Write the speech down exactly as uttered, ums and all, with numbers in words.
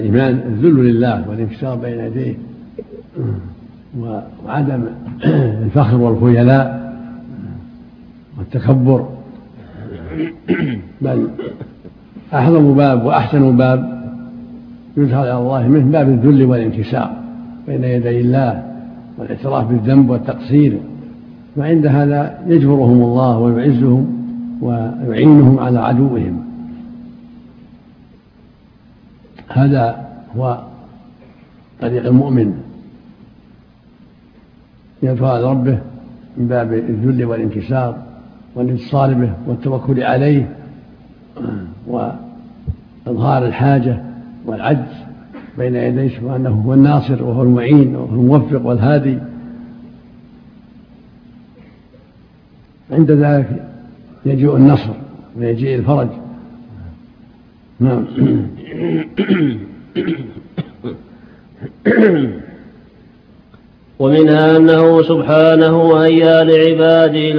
الإيمان الذل لله والانكسار بين يديه وعدم الفخر والخيلاء والتكبر، بل أعظم باب وأحسن باب يدخل على الله منه باب الذل والانكسار بين يدي الله والاعتراف بالذنب والتقصير، وعند هذا يجبرهم الله ويعزهم ويعينهم على عدوهم. هذا هو طريق المؤمن، يدعو على ربه من باب الذل والانكسار والانتصار به والتوكل عليه وإظهار الحاجة والعجز بين يديه سبحانه، هو الناصر وهو المعين وهو الموفق والهادي. عند ذلك يجيء النصر ويجيء الفرج. نعم. ومنها أنه سبحانه هيا لعباده